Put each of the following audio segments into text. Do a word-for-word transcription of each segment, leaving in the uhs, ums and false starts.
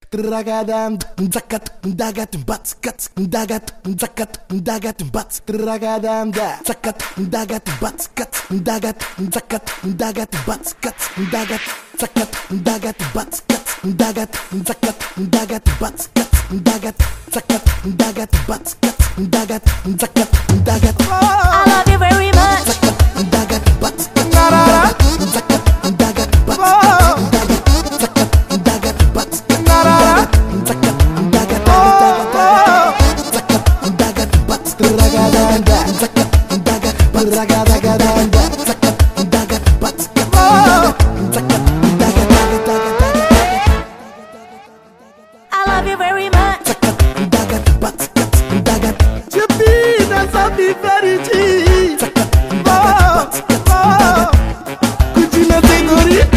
Tragadam, zakat, dagat, bats, cats, dagat, zakat, dagat, bats, tragadam, zakat, dagat, bats, cats, dagat, zakat, dagat, bats, cats, dagat, zakat, dagat, bats, cats, dagat, zakat, dagat, bats, cats, dagat, zakat, dagat, bats, cats, dagat, zakat, dagat. I love you very much. Zakat, dagat, bats, cats, dagat, zakat, dagat, bats, cats, dagat, zakat, dagat, bats, cats. I love you very much. Ce bine să fii fericit, oh, oh, cu cine te-ai dorit.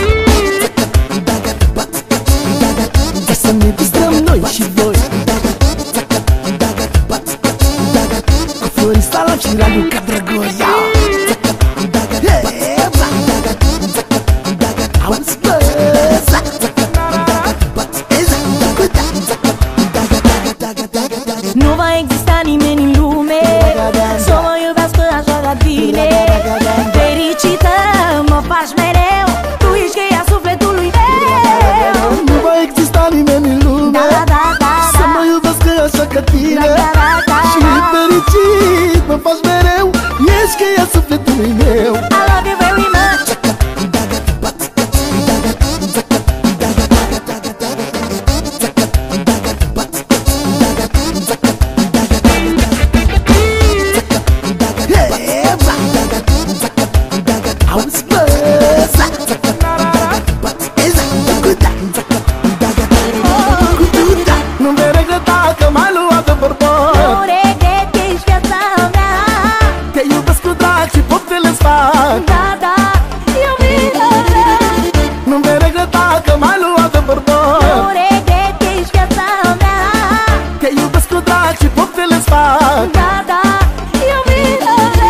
Ca să ne distrăm noi și voi, cu Florin Salam și Radu Cadragoia. Auzi bă, nu va exista nimeni în lume să mă iubească așa ca tine. Fericită mă faci mereu, tu ești cheia sufletului meu. nu va exista nimeni în lume Da, da, da, să da. mă iubească așa ca tine. Da, da, da, Și da. fericit mă faci mereu, ești cheia sufletului meu. I love you very much. Auzi bă, nu vei regreta că m-ai luat de bărbat. Nu regret că ești viața mea. Te iubesc cu drag și pot să-ți fac. Da, da, iubirea mea. Nu vei regreta că m-ai luat de bărbat. Nu regret că ești viața mea. Te iubesc cu drag și pot să-ți fac. Da, da, iubirea mea.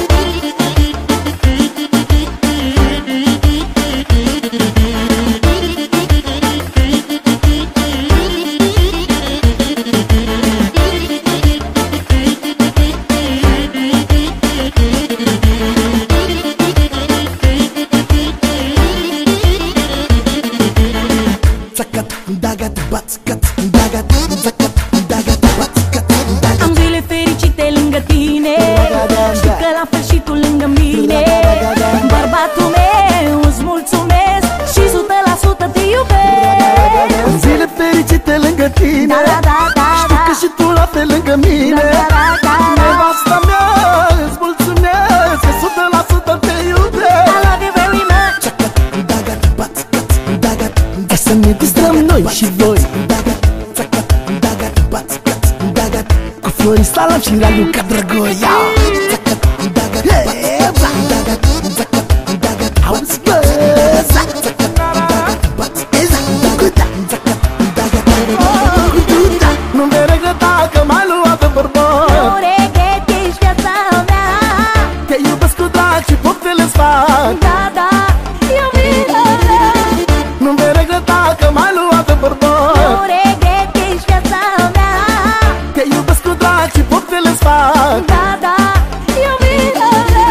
Zakat, dagat, bats, cats, dagat, zakat, dagat, bats, cats, dagat. Am zile fericite lângă tine și că la fel și tu lângă mine. Bărbatul meu, îți mulțumesc și sută la sută te iubesc. În zile fericite lângă tine, Da, da, da, da, știu că da. și tu la fel lângă mine. Da, da, da, da. Nevasta mea, îți mulțumesc că sută la sută te iubesc. I love you very much. Dagat, bats, cats, dagat, ca să ne distrăm noi și voi. Dagat, zakat, dagat, bats, cats, dagat, cu Florin Salam și Radu Cadragoia. Zakat, dagat, bats, dagat, zakat, dagat, auzi bă, zakat, dagat, bats, zakat, dagat, nu vei regreta că m-ai luat de bărbat. Nu regret că ești viața mea. Te iubesc cu drag și pot să-ți fac. Da, da, iubirea mea. Nu vei regreta că m-ai luat de bărbat. Nu regret că ești viața mea. Te iubesc cu drag și pot să-ți fac. Da, da, iubirea mea.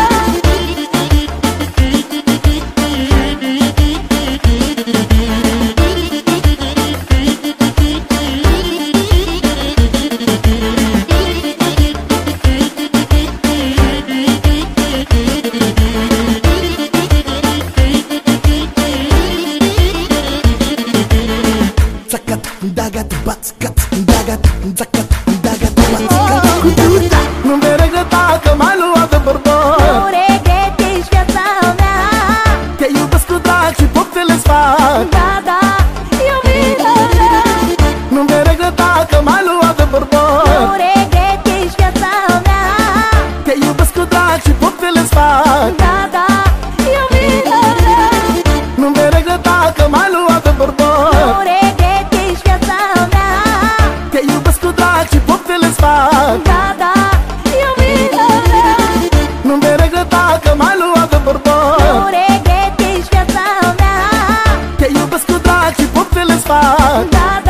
Zakat, dagat, bats, cats, dagat, zakat, dagat, bats, cats. Nu vei regreta că m-ai luat de bărbat. Nu regret că ești viața mea. Te iubesc cu drag și pot să-ți fac. Da, da, iubirea mea. Nu vei regreta că m-ai luat de bărbat. Nu regret că ești viața mea. Te iubesc cu drag și pot să-ți fac. Da, da, iubirea mea. Nu vei regreta că m-ai luat de bărbat. Nu regret că ești viața mea. Te iubesc cu drag și pot să-ți fac. Da, da, iubirea mea. Nu vei regreta că m-ai luat de bărbat. Nu regret că ești viața mea. Te iubesc cu drag și pot să-ți fac. Da,